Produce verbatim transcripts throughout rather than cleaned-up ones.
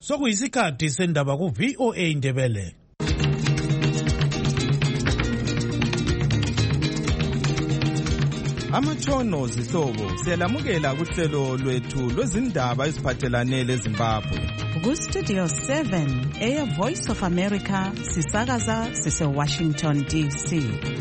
sokuyisikhathi sendaba ku V O A Ndebele. Amatshono zihlobo siyalamukela kuhlelo lwethu lwezindaba eziphathelane leZimbabwe. Ku Studio seven Air Voice of America sisakaza sise Washington D C.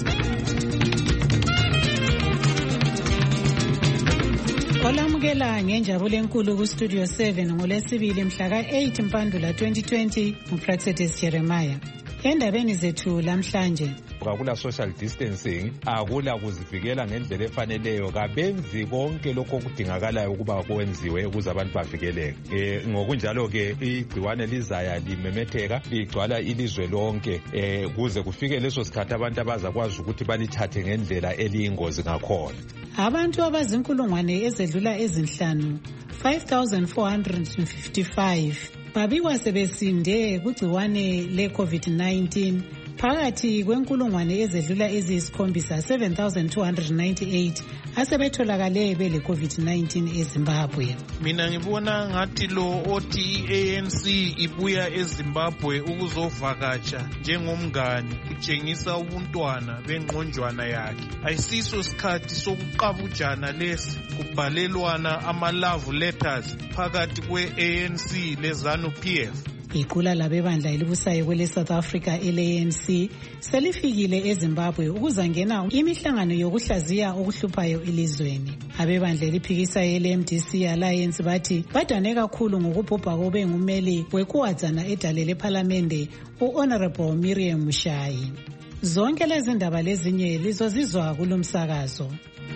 Olamukela ngenjabulo enkulu ku Studio seven ngolesibili mhla ka eight Mpandula twenty twenty uPraxetis Jeremiah. Endabeni zethu lamhlanje akula social distancing, akula kuzivikela ngendlela efaneleyo, kabenzi konke lokho okudingakalayo ukuba kwenziwe ukuze abantu bavikeleke. Eh ngokunjalo ke igciwane lizaya limemetheka ligcwala ilizwe lonke eh kuze kufike leso sikhathi abantu abazakwazi ukuthi balithathe ngendlela eliyingozi ngakhona. Abantu abazinkulungwane ezedlula ezinhlanu five thousand four hundred fifty-five babikwa sebesinde kugciwane le COVID nineteen phakathi kwenkulungwane ezedlula eziyisikhombisa seven thousand two hundred ninety-eight asebetholakale bele COVID nineteen eZimbabwe. Mina ngibona ngathi lo othi i-A N C ibuya eZimbabwe ukuzovakatsha njengomngane kutshengisa ubuntwana bengqonjwana yakhe. Ayisiso isikhathi sokuqabujana lesi kubhalelwana ama-love letters phakathi kwe-A N C lezanu P F. Iqula labebandla elibusayo kwele South Africa L A N C selifikile eZimbabwe ukuzangena imihlangano yokuhlaziya okuhluphayo elizweni. Abebandla eliphikisa L M D C Alliance bathi badane kakhulu ngokubhubha kobe ngumeli wekuwadzana edale leParliament uHonorable Miriam Mushayi. Zonke lezi ndaba lezinye lizozizwa kulomsakazo.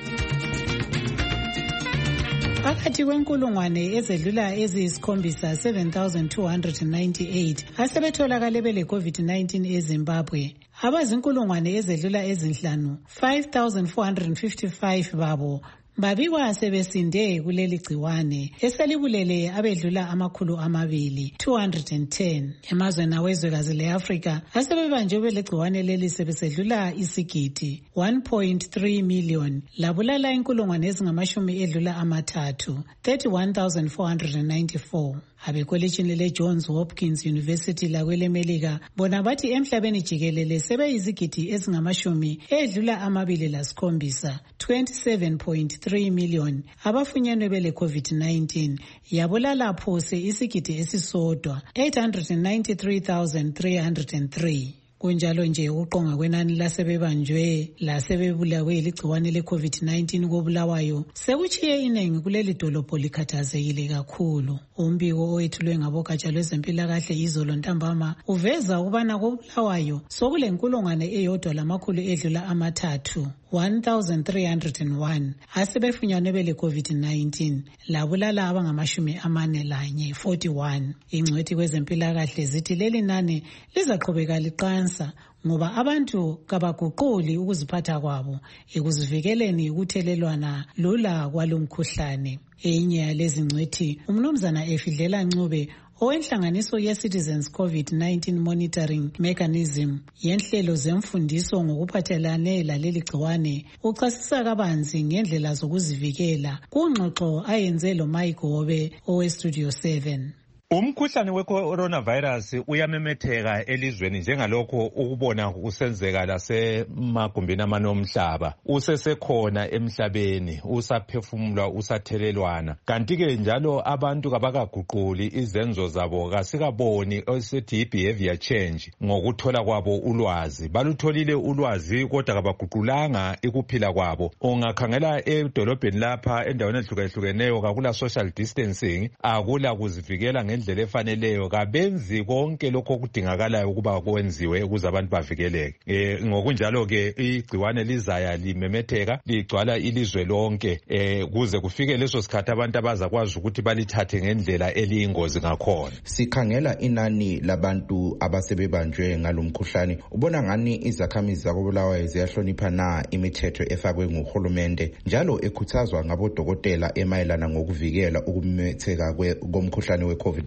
Phakathi kwenkulungwane ezedlula eziyisikhombisa seven thousand two hundred ninety-eight asebetholakale bele COVID nineteen eZimbabwe. Abazinkulungwane ezedlula ezinhlanu five thousand four hundred fifty-five babo babikwa sebesinde kuleli gciwane eselibulele abedlula amakhulu amabili two hundred ten. Emazweni awezwekazi le-Afrika asebebanjwe bele gciwane leli sebesedlula isigidi one point three million labulala inkulungwane ezingamashumi edlula amathathu thirty-one thousand four hundred ninety-four. Abekolitshini le-Johns Hopkins University lakwele Melika bona bathi emhlabeni jikelele sebeyizigidi ezingamashumi edlula amabili lasikhombisa twenty-seven point three million abafunyenwe bele COVID nineteen yabulala phose isigidi esisodwa eight hundred ninety-three thousand three hundred three. Kunjalo nje uqonga kwenani lasebebanjwe lasebebulawe iligciwane le-COVID nineteen kobulawayo sekuchiye inengi kuleli dolobho likhathazekile kakhulu. Umbiko owethulwe ngabogatsha lwezempilakahle izolo ntambama uveza ukubana kobulawayo sokulenkulungwane eyodwa lamakhulu edlula amathathu one thousand three hundred one asebefunyanwe bele COVID nineteen labulala abangamashumi amane lanye forty-one. Ingcwethi kwezempilakahle zithi leli nani lizaqhubeka liqansa ngoba abantu kabaguquli ukuziphatha kwabo ekuzivikeleni ukuthelelwana lula kwalomkhuhlane. Enye yalezi ngcwethi umnumzana Efidlela Ncube owenhlanganiso ye-Citizens COVID nineteen Monitoring Mechanism yenhlelo zemfundiso ngokuphathelane laleli gciwane uchasisa kabanzi ngendlela zokuzivikela kungxoxo ayenze lo Mike Gobe owe-Studio seven. Umkhuhlane we-coronavirus uyamemetheka elizweni njengalokho ukubona kusenzeka lasemagumbini amanomhlaba. Usesekhona emhlabeni, usaphefumulwa, usathelelwana. Kanti-ke njalo abantu kabakaguquli izenzo zabo, kasikaboni esithi behavior change ngokuthola kwabo ulwazi. Balutholile ulwazi kodwa kabaguqulanga ikuphila kwabo. Ungakhangela edolobheni lapha endaweni ehlukahlukeneyo kakula social distancing, akula kuzivikela ngendlela efaneleyo, kabenzi konke lokho okudingakalayo ukuba kwenziwe ukuze abantu bavikeleke. Eh ngokunjalo ke igciwane lizaya limemetheka ligcwala ilizwe lonke eh kuze kufike leso sikhathi abantu abazakwazi ukuthi balithathe ngendlela eliyingozi ngakhona. Sikhangela inani labantu abasebebanjwe ngalomkhuhlane, ubona ngani izakhamizi zakobulawayo ziyahlonipha na imithetho efakwe nguhulumende njalo ekhuthazwa ngabodokotela emayelana ngokuvikela ukumemetheka komkhuhlane we-COVID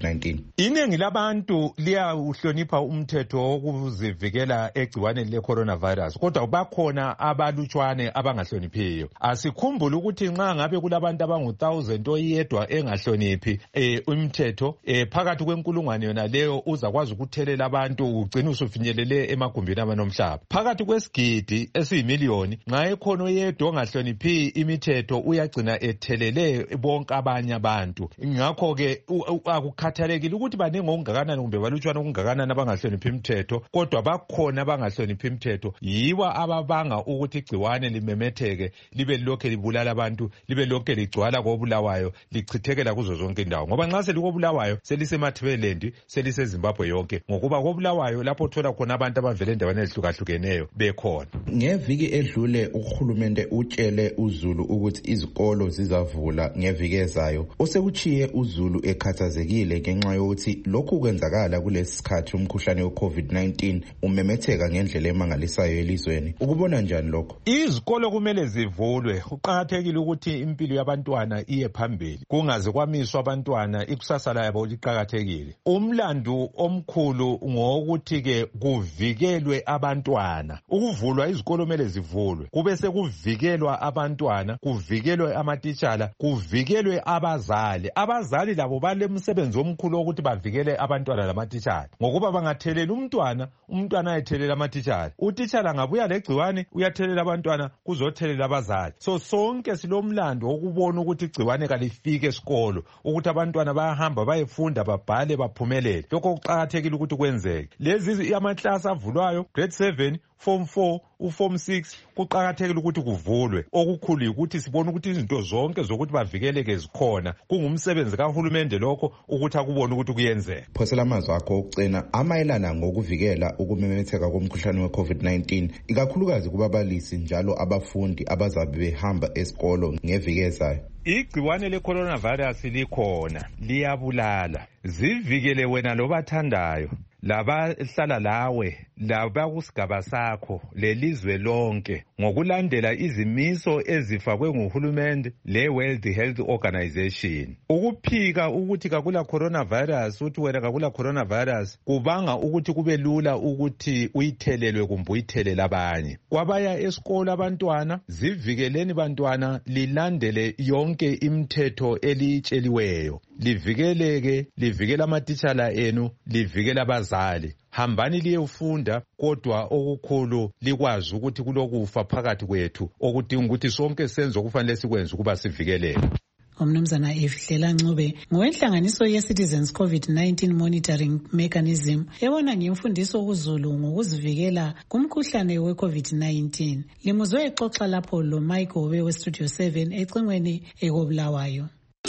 nineteen? Iningi labantu liyawuhlonipha umthetho wokuzivikela egciwaneni le-coronavirus, kodwa bakhona abalutshwane abangahloniphiyo. Asikhumbule ukuthi nxa ngabe kulabantu abangu thousand oyedwa engahloniphi eh, umthetho eh, phakathi kwenkulungwane yona leyo uzakwazi ukuthelela abantu ugcina usufinyelele emagumbini amanomhlaba. Phakathi kwesigidi esiyimiliyoni nxa ekhona oyedwa ongahloniphi imithetho uyagcina ethelele bonke abanye abantu. Ngakho ke akukhathalekile ukuthi baningi okungakanani kumbe balutshwana okungakanani abangahloniphi imithetho, kodwa bakhona abangahloniphi imithetho. Yiwa ababanga ukuthi igciwane limemetheke libe lokhe libulala abantu, libe lokhe ligcwala kobulawayo, lichithekela kuzo zonke indawo. Ngoba nxa selikobulawayo selisemathebelendi, seliseZimbabwe yonke, ngokuba kobulawayo lapho thola khona abantu abavela endaweni ezihlukahlukeneyo bekhona. Ngeviki edlule uhulumende utshele uZulu ukuthi izikolo zizavula ngeviki ezayo. Osekuchiye uZulu ekhathazekile ngenxa yokuthi lokhu kwenzakala kulesi sikhathi umkhuhlane we-COVID nineteen umemetheka ngendlela emangalisayo elizweni. Ukubona njani lokho? Izikolo kumele zivulwe. Kuqakathekile ukuthi impilo yabantwana iye phambili, kungaze kwamiswa abantwana, ikusasa labo liqakathekile. Umlandu omkhulu ngokuthi ke kuvikelwe abantwana. Ukuvulwa izikolo kumele zivulwe, kube sekuvikelwa abantwana, kuvikelwe amatitshala, kuvikelwe abazali. Abazali labo balemsebenzi omkhulu ukuthi bavikele abantwana lamatitshala, ngokuba bangathelela umntwana, umntwana ayethelela amatitshala, utitshala ngabuya legciwane uyathelela abantwana kuzothelela abazali. So sonke silomlando wokubona ukuthi igciwane kalifike esikolo, ukuthi abantwana bayahamba bayefunda, babhale, baphumelele. Lokho kuqakathekile ukuthi kwenzeke. Lezi amaklasi avulwayo, grade seven, form four, uform six, kuqakathekile ukuthi kuvulwe. Okukhulu ukuthi sibone ukuthi izinto zonke zokuthi bavikeleke zikhona. Kungumsebenzi kahulumende lokho ukuthi akubone ukuthi kuyenzeka. Phosela amazwi akho okucina amayelana ngokuvikela ukumemetheka komkhuhlane we-COVID nineteen, ikakhulukazi kubabalisi njalo abafundi abazabe behamba esikolo ngeviki ezayo. Igciwane le-coronavirus likhona, liyabulala. Zivikele wena lobathandayo, labahlala lawe, labakusigaba sakho, lelizwe lonke, ngokulandela izimiso ezifakwe nguhulumende le-World Health Organization. Ukuphika ukuthi kakula coronavirus, uthi wena kakula coronavirus, kubanga ukuthi kube lula ukuthi uyithelelwe kumbe uyithelele abanye. Kwabaya esikolo abantwana, zivikeleni bantwana, lilandele yonke imithetho elitsheliweyo. Livikeleke, livikela amatitshala enu, livikela abazali. Hambani liyefunda, kodwa okukhulu likwazi ukuthi kulokufa phakathi kwethu, okudinga ukuthi sonke senze okufanele sikwenze ukuba sivikeleke. Umnumzana Efihlela Ncube ngowenhlanganiso ye-Citizens COVID nineteen Monitoring Mechanism ebona ngemfundiso kuZulu ngokuzivikela kumkhuhlane we-COVID nineteen. Limuzwe exoxa lapho lo Mike Obe we-Studio seven ecingweni ekobulawayo.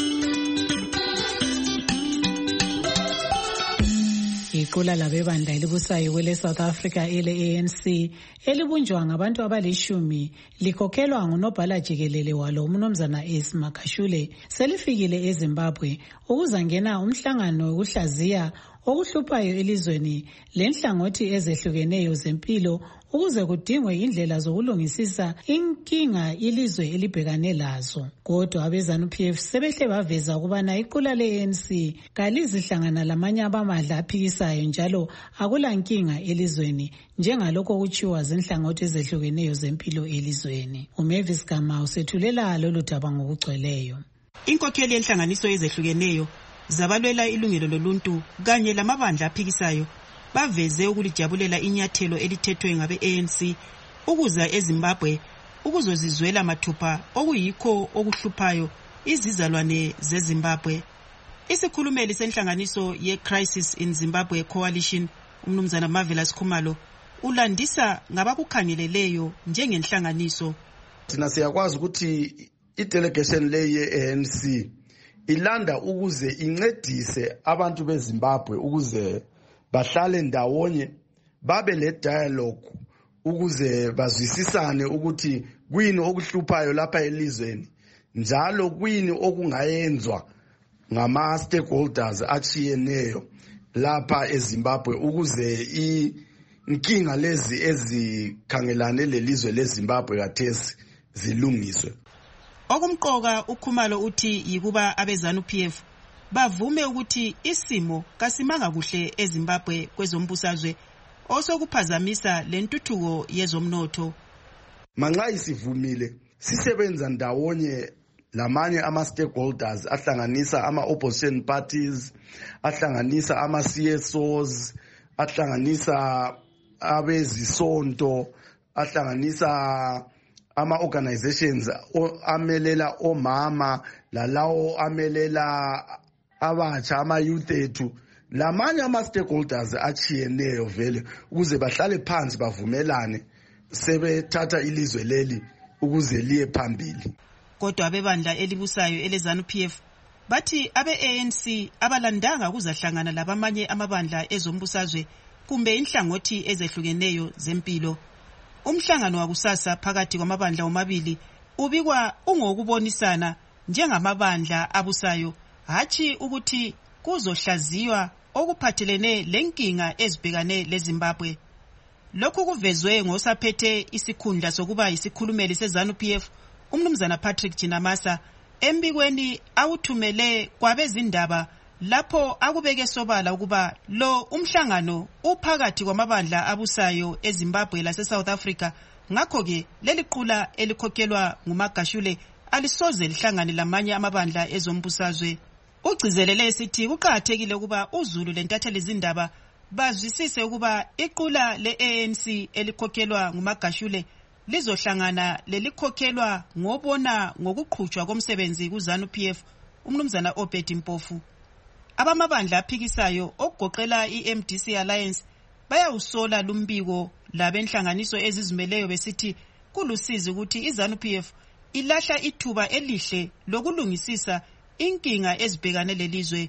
Iqula labebandla elibusayo kwele South Africa ele-A N C elibunjwa ngabantu abalishumi likhokhelwa ngunobhala jikelele walo umnumzana Ace Makashule selifikile eZimbabwe ukuzangena umhlangano wokuhlaziya okuhluphayo elizweni lenhlangothi ezehlukeneyo zempilo ukuze kudingwe indlela zokulungisisa inkinga ilizwe elibhekane lazo. Kodwa abeZANU-P F sebehle baveza ukubana iqula le-A N C kalizihlangana lamanye abamadla aphikisayo njalo akula nkinga elizweni njengalokho kutshiwa zinhlangothi ezehlukeneyo zempilo elizweni. uMavis Gama usethulela lolu daba ngokugcweleyo. Inkokheli yenhlanganiso ezehlukeneyo zabalwela ilungelo loluntu kanye lamabandla aphikisayo baveze ukulijabulela inyathelo elithethwe ngabe-A N C ukuza eZimbabwe ukuzozizwela mathupha okuyikho okuhluphayo izizalwane zeZimbabwe. Isikhulumeli senhlanganiso ye-Crisis in Zimbabwe Coalition, umnumzana Marvelous Khumalo, ulandisa ngabakukhangeleleyo njengenhlanganiso. Thina siyakwazi ukuthi i-delegation le ye-A N C ilanda ukuze incedise abantu beZimbabwe ukuze bahlale ndawonye babe le dialogue ukuze bazwisisane ukuthi kuyini okuhluphayo lapha elizweni njalo kuyini okungayenzwa ngama stakeholders achiyeneyo lapha eZimbabwe ukuze inkinga lezi ezikhangelane lelizwe leZimbabwe kathesi zilungiswe. Okumqoka uKhumalo uthi yikuba abeZANU-P F bavume ukuthi isimo kasimanga kuhle eZimbabwe kwezombusazwe osokuphazamisa lentuthuko yezomnotho. Manxa isivumile sisebenza ndawonye lamanye ama stakeholders ahlanganisa ama opposition parties, ahlanganisa ama C S Os, ahlanganisa abezisonto, ahlanganisa ama organizations amelela omama lalawo amelela abatsha ama youth ethu, lamanye ama stakeholders achiyeneyo vele ukuze bahlale phansi bavumelane sebethatha ilizwe leli ukuze liye phambili. Kodwa abebandla elibusayo eleZANU P F bathi abe-A N C abalandanga ukuzahlangana labamanye amabandla ezombusazwe kumbe inhlangothi ezehlukeneyo zempilo. Umhlangano wakusasa phakathi kwamabandla omabili ubikwa ungokubonisana njengamabandla abusayo, hathi ukuthi kuzohlaziywa okuphathelene lenkinga ezibhekane leZimbabwe. Lokhu kuvezwe ngosaphethe isikhundla sokuba yisikhulumeli seZANU P F umnumzana Patrick Jinamasa embikweni awuthumele kwabezindaba lapho akubeke sobala ukuba lo umhlangano uphakathi kwamabandla abusayo eZimbabwe laseSouth Africa, ngakho ke leli qula elikhokhelwa nguMagashule alisoze lihlangane lamanye amabandla ezombusazwe. Ugcizelele sithi kuqhakathekile ukuba uZulu lentatheli izindaba bazwisise ukuba iqula le-A N C elikhokhelwa nguMagashule lizohlangana lelikhokhelwa ngobona ngokuqhutshwa komsebenzi kuZANU P F umnumzana Obed Mpofu. Abamabandla aphikisayo okugoqela i-M D C Alliance bayawusola lumbiko labenhlanganiso ezizimeleyo besithi kulusizi ukuthi iZANU P F ilahla ithuba elihle lokulungisisa inkinga ezibhekane lelizwe.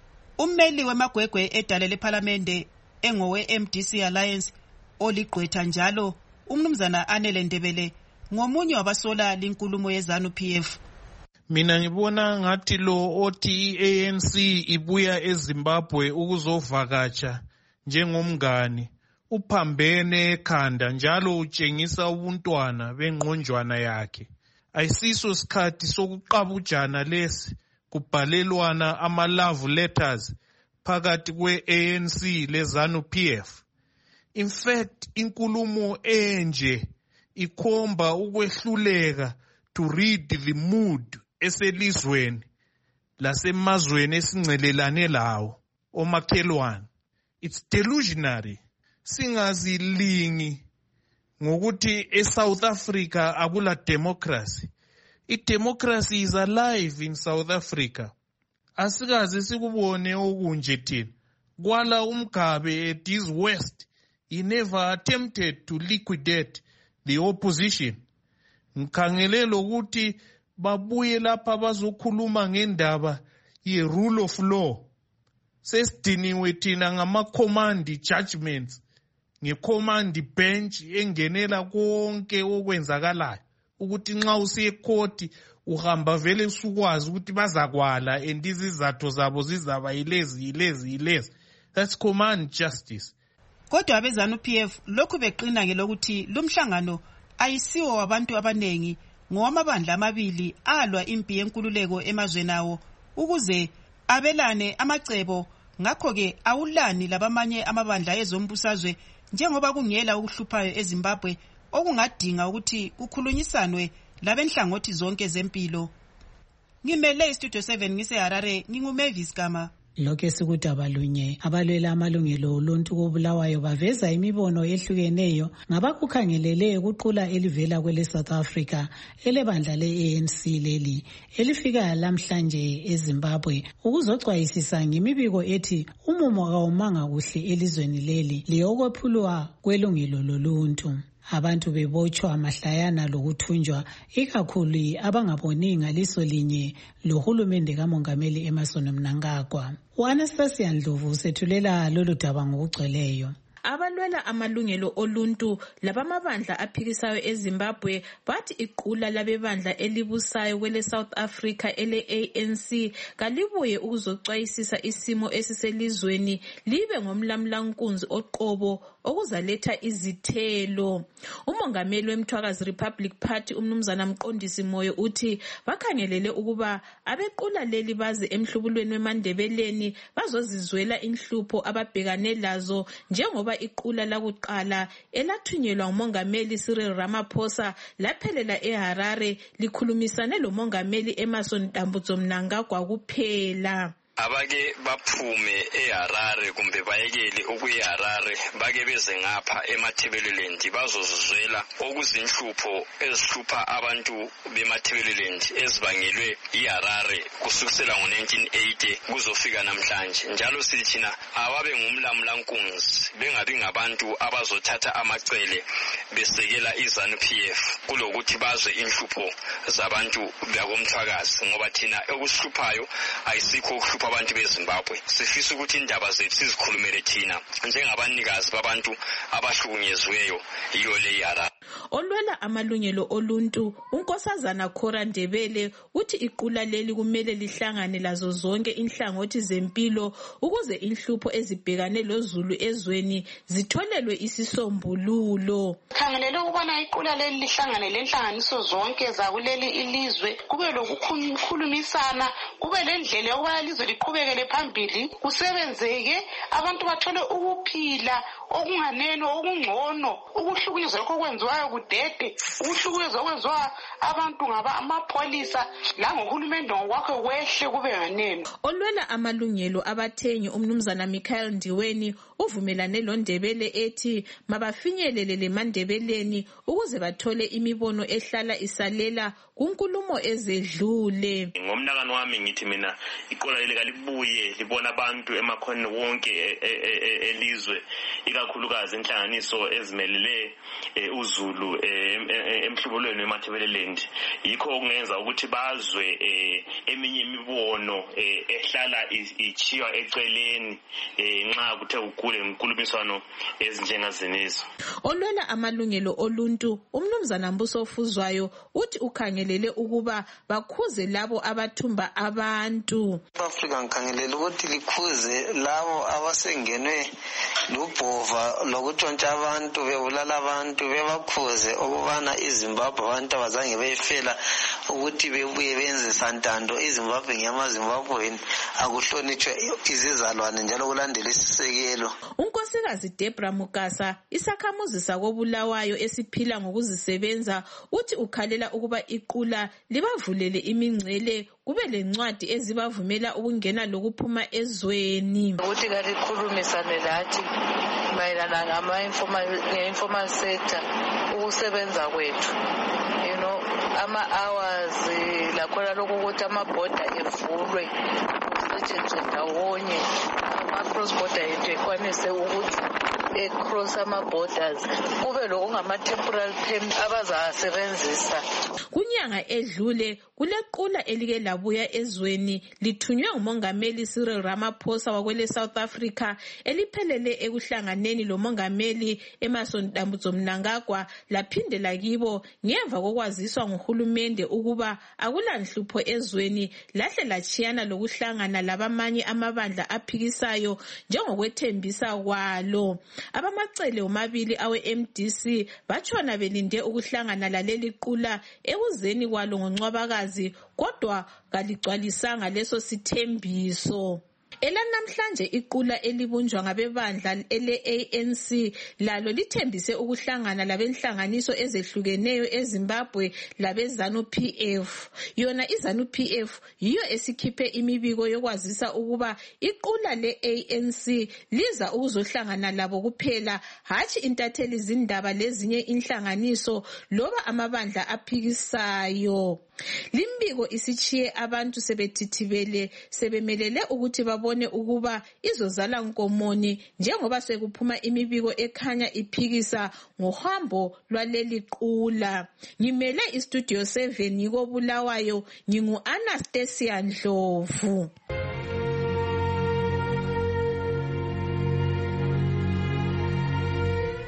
Ummeli wemagwegwe edale leParliamente engowe-M D C Alliance oligqwetha njalo umnumzana Anele Ndebele ngomunye wabasola linkulumo yeZANU P F. Mina ngibona ngathi lo othi i-A N C ibuya eZimbabwe ukuzovakatsha njengomngani uphambene ekhanda njalo utshengisa ubuntwana bengqonjwana yakhe. Ayisiso isikhathi sokuqabujana lesi kubhalelwana ama love letters phakathi kwe-A N C leZANU P F. In fact, inkulumo enje ikhomba ukwehluleka to read the mood eselizweni lasemazweni esingcelelane lawo omakhelwane. It's delusionary. Singazilingi ngokuthi eSouth Africa akula democracy. I-democracy is alive in South Africa. Asikaze sikubone okunje thina. Kwala uMgabe at his worst, he never attempted to liquidate the opposition. Ngikhangele ukuthi babuye lapha bazokhuluma ngendaba ye-rule of law. Sesidiniwe thina ngama-command judgments, nge-command bench engenela konke okwenzakalayo. Ukuthi nxa usiye ecourt uhamba vele usukwazi ukuthi bazakwala and izizathu zabo zizaba yilezi yilezi yilezi. That's command justice. Kodwa abeZANU P F lokhu beqina ngelokuthi lumhlangano ayisiwo wabantu abanengi ngowamabandla amabili alwa impi yenkululeko emazweni awo ukuze abelane amacebo, ngakho ke awulani labamanye amabandla ezombusazwe njengoba kungela ukuhluphayo eZimbabwe okungadinga ukuthi kukhulunyisanwe labenhlangothi zonke zempilo. Ngimele iStudio seven ngiseHarare, nginguMavis Gama. Lokho sikudaba lunye abalwela amalungelo oluntu kobulawayo baveza imibono ehlukeneyo ngabakukhangelele ukuqula elivela kwele South Africa elebandla le-A N C leli elifika lamhlanje eZimbabwe ukuzocwayisisa ngemibiko ethi umumo kawumanga kuhle elizweni leli liyokwephulwa kwelungelo loluntu. Abantu bebotshwa mahlayana lokuthunjwa ikakhulu abangaboni ngaliso linye lohulumende kaMongameli Emmerson Mnangagwa. U-Anastasia Ndlovu usethulela lolu daba ngokugcweleyo. Abalwela amalungelo oluntu labamabandla aphikisayo eZimbabwe bathi iqula labebandla elibusayo kwele South Africa ele A N C kalibuye ukuzocwayisisa isimo esiselizweni libe ngomlamlankunzi oqobo okuzaletha izithelo. Umongameli wemthwakazi Republic Party umnumzana Mqondisi Moyo uthi bakhangelele ukuba abequla leli baze emhlubulweni weMandebeleni bazozizwela inhlupho ababhekane lazo njengoba iqula lakuqala elathunyelwa ngumongameli Cyril Ramaphosa laphelela eHarare likhulumisane lomongameli Emmerson Dambudzo Mnangagwa kuphela. Abake baphume eHarare kumbe bayekele ukuyiHarare bake beze ngapha eMatabeleland bazozizwela okuzinhlupho ezihlupha abantu beMatabeleland ezibangelwe iHarare kusukela ngo nineteen eighty kuzofika namhlanje. Njalo sithina ababe ngumlamlankunzi bengabi ngabantu abazothatha amacele besekela iZANU P F kulokuthi bazwe inhlupho zabantu bakomthwakazi ngoba thina okusihluphayo ayisikho ukuhlupha abantu beZimbabwe. Sifisa ukuthi indaba zethu sizikhulumele thina njengabanikazi babantu abahlukunyeziweyo yiyo le yara. Olwela amalungelo oluntu unkosazana Khora Ndebele uthi iqula leli kumele lihlangane lazo zonke inhlangothi zempilo ukuze inhlupho ezibhekane lozulu ezweni zitholelwe isisombululo. Khangelele ukubona iqula leli lihlangane lenhlanganiso zonke zakuleli ilizwe kube lokukhulumisana kube lendlela yokuba ilizwe liqhubekele phambili kusebenzeke abantu bathole ukuphila okunganeno okungcono ukuhlukunyezwa okwenziwayo kudede ukuhlukunyezwa okwenziwa abantu ngaba amapolisa la ngohulumende ngokwakhe kwehle kube nganeno. Olwela amalungelo abathengi umnumzana Michael Ndiweni uvumelane loNdebele ethi mabafinyelele leMandebeleni ukuze bathole imibono ehlala isalela kunkulumo ezedlule. Ngomnakano wami ngithi mina iqola leli kalibuye libona abantu emakhoneni wonke elizwe ikakhulukazi inhlanganiso ezimelele uZulu emhlubulweni weMatabeleland. Yikho okungenza ukuthi bazwe eminye imibono ehlala ichiwa eceleni nxa kuthe ukule inkulumiswano ezinjengazenezo. Olwela amalungelo oluntu umnumzana Mbuso Fuzwayo uthi ukhangelele ukuba bakhuze labo abathumba abantu. Afrika ngikhangelele ukuthi likhuze labo abasengenwe lubhova lokutshontsha abantu bebulala abantu bebakhuze ukubana iZimbabwe abantu abazange beyifela ukuthi bebuye benze santando. iZimbabwe ngiyamaZimbabweni akuhlonitshwe izizalwane njalo kulandela isisekelo. Unkosikazi Debra Mukasa isakhamuzi sakobulawayo esiphila ngokuzisebenza uthi ukhalela ukuba iqula libavulele imingcele kube lencwadi ezibavumela ukungena lokuphuma ezweni. Ukuthi kalikhulumisane lathi mayelana ngama-informal sector ukusebenza kwethu. You know, ama-hours lakhona lokhu ukuthi amabhoda evulwe kusetshenzwe ndawonye ama-cross border into ekwanise ukuthi e-cross ama-borders kube lokungama-temporal permit abazasebenzisa. Kunyanga edlule kulequla elike labuya ezweni lithunywe ngumongameli Cyril Ramaphosa wakwele South Africa eliphelele ekuhlanganeni lomongameli Emmerson Dambudzo Mnangagwa laphindela kibo ngemva kokwaziswa nguhulumende ukuba akulanhlupho ezweni lahle lachiyana lokuhlangana labamanye amabandla aphikisayo njengokwethembisa kwalo. Abamacele omabili awe M D C batshona belinde ukuhlangana laleli qula ekuzeni kwalo ngoNcwabakazi kodwa kaligcwalisanga leso sithembiso. Elanamhlanje iqula elibunjwa ngabebandla ele A N C lalo lithembise ukuhlangana labenhlanganiso ezehlukeneyo eZimbabwe labeZANU P F. Yona iZANU P F yiyo esikhiphe imibiko yokwazisa ukuba iqula le A N C liza ukuzohlangana labo kuphela hatshi intatheli zindaba lezinye inhlanganiso loba amabandla aphikisayo. Limbiko isichiye abantu sebethithibele sebemelele ukuthi babone ukuba izozala nkomoni njengoba sekuphuma imibiko ekhanya iphikisa ngohambo lwaleli qula. Ngimele istudio seven yiko Bulawayo ngingu Anastasia Ndlovu.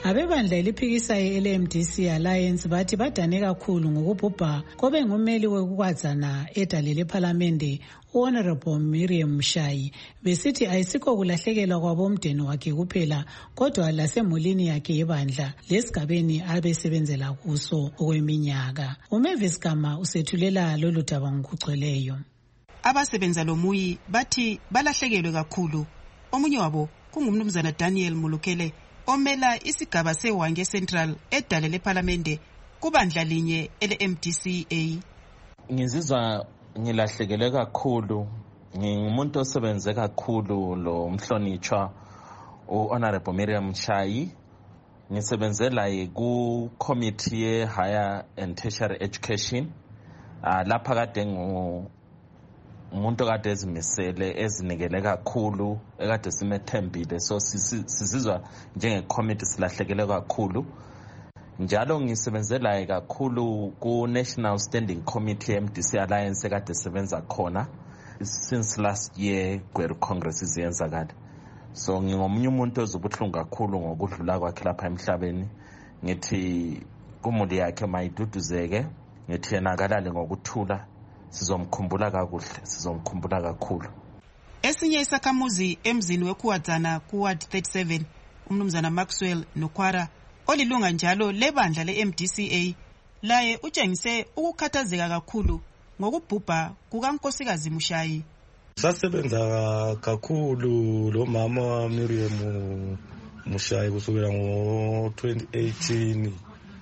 Abebandla eliphikisayo ele-M D C Alliance bathi badane kakhulu ngokubhubha kobe ngumeli wekukwazana edale lephalamende u-Honorable Miriam Mshayi, besithi ayisikho kulahlekelwa kwabomdeni wakhe kuphela kodwa lasemulini yakhe yebandla lesigabeni abesebenzela kuso okweminyaka. uMavis Gama usethulela lolu daba ngokugcweleyo. Abasebenza lomuyi bathi balahlekelwe kakhulu. Omunye wabo kungumnumzana Daniel Mulukele omela isigaba seWange Central edale lephalamende kubandla linye ele-M D C A. Ngizizwa ngilahlekelwe kakhulu, ngingumuntu osebenze kakhulu lo mhlonitshwa u-Honorable Miriam Mshayi. Ngisebenzela ku committee ye higher and tertiary education. Uh, lapha kade ngu umuntu kade ezimisele ezinikele kakhulu ekade simethembile, so sizizwa njenge committee silahlekele kakhulu. Njalo ngisebenzela kakhulu ku National Standing Committee M D C Alliance ekade sebenza khona since last year Gweru Congress izenza kade. So ngingomunye umuntu ozobuhlungu kakhulu ngokudlula kwakhe lapha emhlabeni. Ngithi kumuli yakhe mayiduduzeke, ngithi yena akalale ngokuthula, sizomkhumbula kakuhle, sizomkhumbula kakhulu. Esinye isakhamuzi emzini wekuwadzana ku Ward thirty-seven, umnumzana Maxwell Nokwara olilunga njalo lebandla le-M D C A, laye utshengise ukukhathazeka kakhulu ngokubhubha kukankosikazi Mshayi. Sasebenza kakhulu lo mama Miriam Mshayi kusukela ngo twenty eighteen.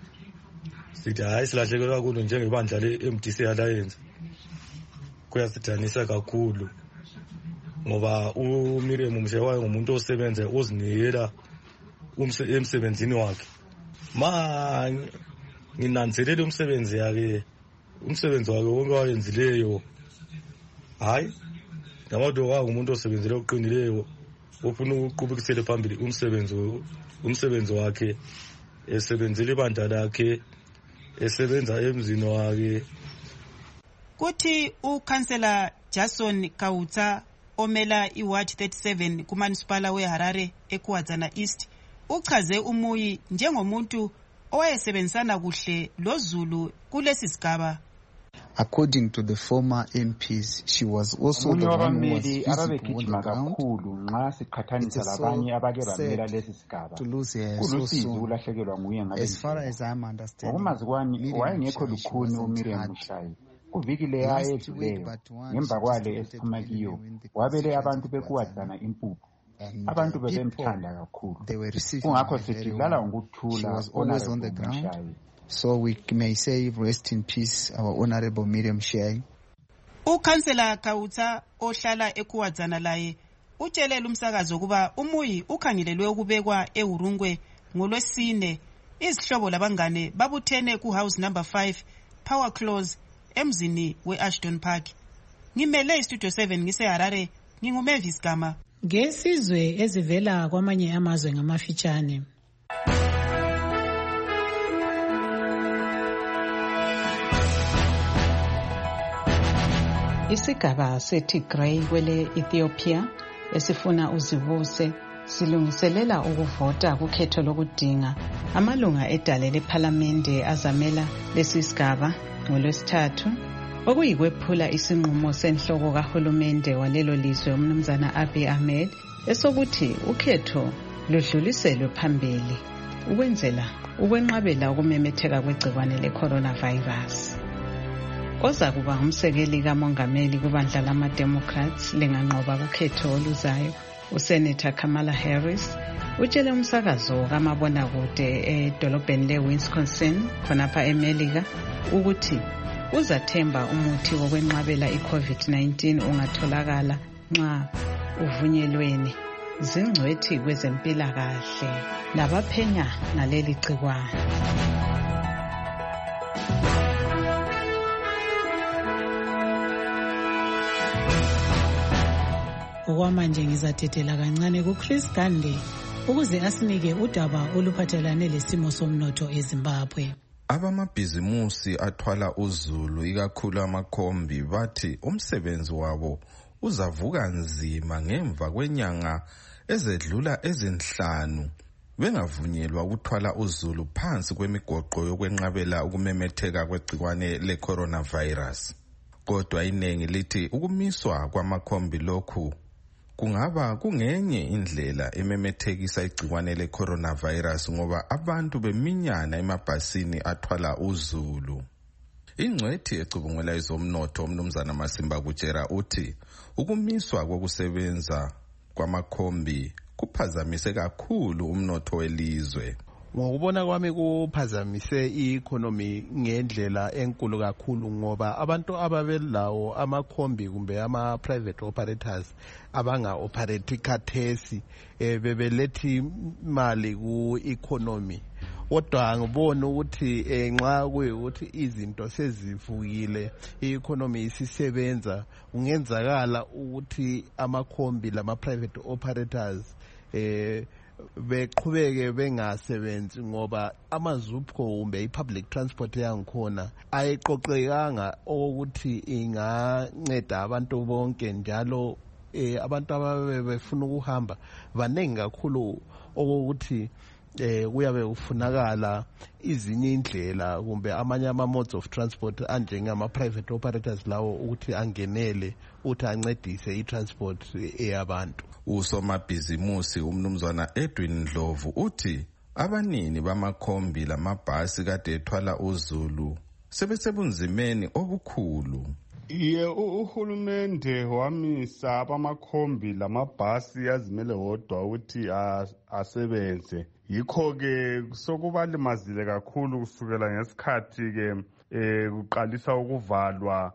Sithi hayi silahlekelwe kakhulu njengebandla le-M D C Alliance. Kuyasidanisa kakhulu ngoba uMiriam Mshayi wayengumuntu osebenza ozinikela emsebenzini wakhe. Ma nginanzelela umsebenzi yakhe, umsebenzi wakhe wonke wayenzileyo. Hayi ngabantu wangumuntu osebenzele oqinileyo ofuna ukuqhubekisela phambili umsebenzi umsebenzi wakhe, esebenzele ibandla lakhe, esebenza emzini wakhe. Kuthi uKhansela Jason Kautsa omela iWard thirty-seven kuMunicipal weHarare eKwazana East uchaze umuyi njengomuntu owayesebenzisana kuhle lozulu kulesi sigaba. According to the former M Ps, she was also the one who was visible on the ground. It is so sad to lose her so soon. As far as I'm understanding, Miriam Mshayi, she wasn't hurt. Kuvikile ayedluleyo ngemva kwale esichumakiyo wabele abantu bekuwadzana impuphu. Abantu bebemthanda kakhulu. Kungakho sithi dlala ngokuthula Honorable Mshayi. So we may say rest in peace our Honorable Miriam Mshayi. uKhansela Kautsa ohlala ekuwadzana laye utshelela umsakazo kuba umuyi ukhangelelwe ukubekwa eHurungwe ngolwesine. Izihlobo labangane babuthene ku house number five Power Close emzini we-Ashton Park. Ngimele istudio seven ngiseHarare, nginguMavis Gama. Ngesizwe ezivela kwamanye amazwe ngamafitshane. Isigaba seTigray kwele Ethiopia esifuna uzibuse silungiselela ukuvota kukhetho lokudinga amalunga edale lephalamende azamela lesi sigaba ngolwesithathu, okuyikwephula isinqumo senhloko kahulumende walelo lizwe umnumzana Abiy Ahmed esokuthi ukhetho ludluliselwe phambili ukwenzela ukwenqabela ukumemetheka kwegciwane le-coronavirus. Oza kuba ngumsekeli kamongameli kubandla lama-Democrats linganqoba kukhetho oluzayo, uSenator Kamala Harris utshele umsakazo kamabonakude edolobheni le-Wisconsin khonapha eMelika ukuthi uzathemba umuthi wokwenqabela i-COVID nineteen ungatholakala nxa uvunyelweni zingcwethi kwezempilakahle labaphenya ngaleli gciwane. Okwamanje ngizathetela kancane kuChris Gande ukuze asinike udaba oluphathelane lesimo somnotho eZimbabwe. Abamabhizimusi athwala uzulu ikakhulu amakhombi bathi umsebenzi wabo uzavuka nzima ngemva kwenyanga ezedlula ezinhlanu bengavunyelwa ukuthwala uzulu phansi kwemigoqo yokwenqabela ukumemetheka kwegciwane le-coronavirus. Kodwa iningi lithi ukumiswa kwamakhombi lokhu kungaba kungenye indlela ememethekisa igciwane le-coronavirus ngoba abantu beminyana emabhasini athwala uzulu. Ingcwethi ecubungula ezomnotho uMnumzana Masimba Kutshera uthi ukumiswa kokusebenza kwamakhombi kuphazamise kakhulu umnotho welizwe. Ngokubona kwami kuphazamise i-economy ngendlela enkulu kakhulu ngoba abantu ababelawo amakhombi kumbe ama-private operators abanga-operate khathesi eh, bebelethi imali ku-economy. Kodwa ngibona ukuthi nxa kuyukuthi izinto sezivukile i-economy isisebenza kungenzakala ukuthi amakhombi lama-private operators eh beqhubeke bengasebenzi ngoba amazupco kumbe i-public transport yangikhona ayiqoqekanga ukuthi inganceda abantu bonke njalo eh, abantu ababe befuna ukuhamba baningi kakhulu okokuthi eh kuyabe kufunakala izinye indlela kumbe amanye ama modes of transport anjengama private operators lawo ukuthi angenele ukuthi ancedise i-transport eyabantu. Usomabhizimusi uMnumzana Edwin Ndlovu uthi abanini bamakhombi lamabhasi kade ethwala uzulu sebesebunzimeni obukhulu. Iye uhulumende wamisa abamakhombi lamabhasi yazimele wodwa ukuthi asebenze. Yikho ke sokubalimazile kakhulu kusukela ngesikhathi ke eh kuqalisa ukuvalwa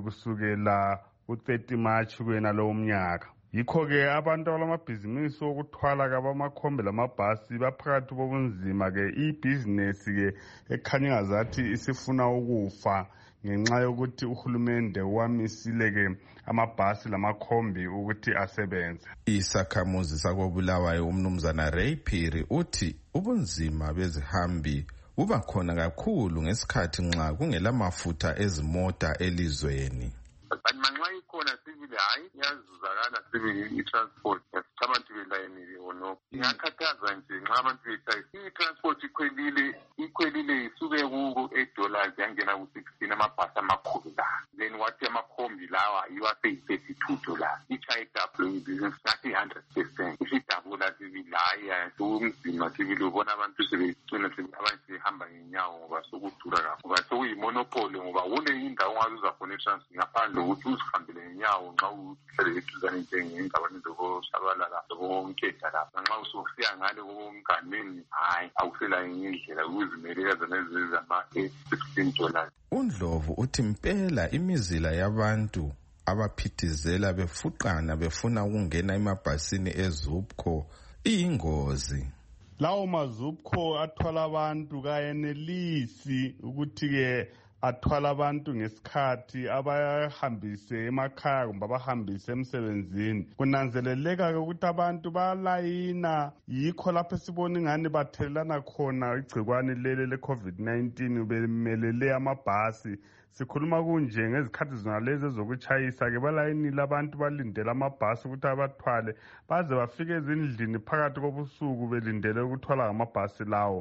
kusukela ku-thirty March kwena lo mnyaka. Yikho ke abantu abalamabhizinisi okuthwala kabamakhombi lamabhasi baphakathi bobunzima ke i-business ke ekhanya ngazathi isifuna ukufa ngenxa yokuthi uhulumende wamisile ke amabhasi lamakhombi ukuthi asebenze. Isakhamuzi sakobulawayo uMnumzana Ray Phiri uthi ubunzima bezihambi buba khona kakhulu ngesikhathi nxa kungela mafutha ezimota elizweni. Manxa ikhona sibili hayi yazuzakala sibili i-transport abantu belayinile onokho ingakhathaza nje nxa abantu bethayi i-transport ikhwelile ikhwelile isuke kuko eight dollars yangena ku-sixteen amabhasi amakhulu la then wathi amakhombi lawa yiwa seyi-thirty-two dollars i-chayidablo ibhizinisi nathi hundred percent isidabula sibili hayi sokumzima sibili ubona abantu sebecina abantu sebehamba ngenyawo ngoba sokudura kakhulu ngoba sokuyimonopoli ngoba kule indawo ongaze uzakhona i-transport ngaphandle ukuthi uzihambele ngenyawo nxa uhlele eduzane njengendaweni zokoshabalala zokonketha lapha nxa usufika ngale komnganeni hayi awusela enye indlela ukuzimelela zona zama-sixteen dollars. uNdlovu uthi impela imizila yabantu abaphithizela befuqana befuna ukungena emabhasini ezupco iyingozi. Lawo mazupco athwala abantu kayenelisi ukuthi ke athwala abantu ngesikhathi abahambise emakhaya kumbe abahambise emsebenzini. Kunanzeleleka ukuthi abantu balayina yikho lapho esibona ingani bathelelana khona igcikwane lele le-COVID nineteen bemelele amabhasi. Sikhuluma kunje ngezikhathi zona lezi ezokutshayisa ke balayinile abantu balindele amabhasi ukuthi abathwale baze bafike ezindlini phakathi kobusuku belindele ukuthwala ngamabhasi lawo.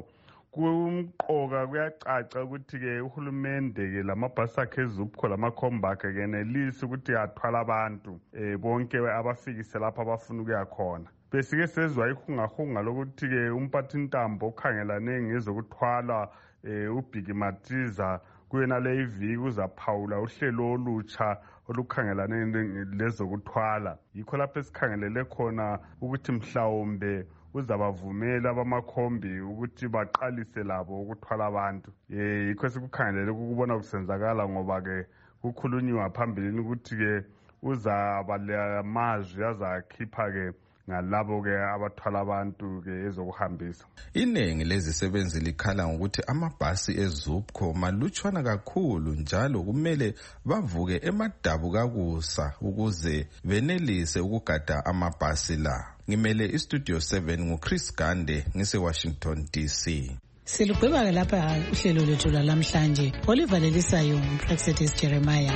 Kumqoka kuyacaca ukuthi ke uhulumende ke lamabhasi akhe ezupco lamakhombi akhe kenelisi ukuthi athwala abantu eh bonke abafikise lapha abafuna ukuya khona. Besike sezwa ikhungahunga lokuthi ke umphathintambo okhangelane ngezokuthwala eh uBhiki Matiza kuyena le iviki uzaphawula uhlelo olutsha olukhangelane lezokuthwala. Yikho lapho esikhangelele khona ukuthi mhlawumbe uzabavumela abamakhombi ukuthi baqalise labo ukuthwala abantu. Eh yikho sikukhangelele ukubona kusenzakala ngoba ke kukhulunywa phambilini ukuthi ke uzaba lamazwi azakhipha ke ngalabo ke abathwala abantu ke ezokuhambisa. Iningi lezisebenzi likhala ngokuthi amabhasi ezupco malutshwana kakhulu njalo kumele bavuke emadabu kakusa ukuze benelise ukugada amabhasi la. Ngimele istudio seven nguChris Gande ngise Washington D C. Silugqiba lapha uhlelo lwethu lamhlanje olivalelisayo uMflexitis Jeremiah.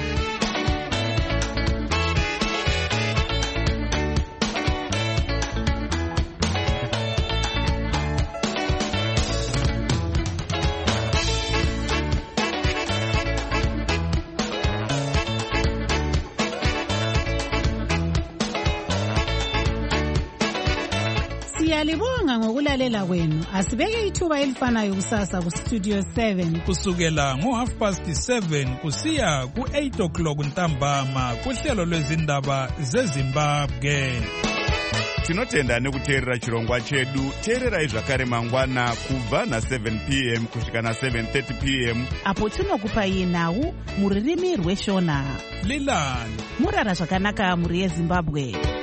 Siyalibonga ngokulalela kwenu. Asibeke ithuba elifanayo kusasa ku Studio seven. Kusukela ngo half past seven kusiya ku eight o'clock ntambama kuhlelo lwezindaba zeZimbabwe. Tinotenda nekuteerera chirongwa chedu. Teererai zvakare mangwana kubva na seven p m kusvika na seven thirty p m apo tinokupai nhau muririmi rweshona. Lilani murara zvakanaka muri yeZimbabwe.